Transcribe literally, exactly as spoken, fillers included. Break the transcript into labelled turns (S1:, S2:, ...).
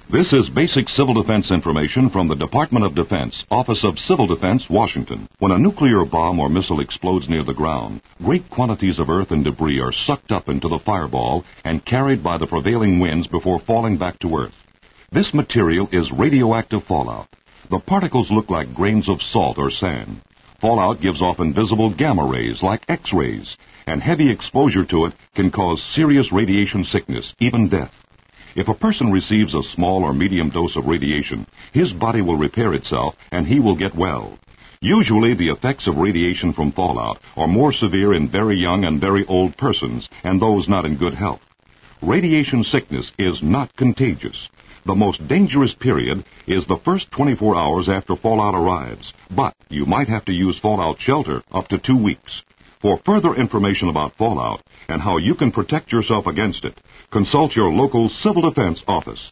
S1: This is basic civil defense information from the Department of Defense, Office of Civil Defense, Washington. When a nuclear bomb or missile explodes near the ground, great quantities of earth and debris are sucked up into the fireball and carried by the prevailing winds before falling back to Earth. This material is radioactive fallout. The particles look like grains of salt or sand. Fallout gives off invisible gamma rays like X-rays, and heavy exposure to it can cause serious radiation sickness, even death. If a person receives a small or medium dose of radiation, his body will repair itself and he will get well. Usually the effects of radiation from fallout are more severe in very young and very old persons and those not in good health. Radiation sickness is not contagious. The most dangerous period is the first twenty-four hours after fallout arrives, but you might have to use fallout shelter up to two weeks. For further information about fallout and how you can protect yourself against it, consult your local civil defense office.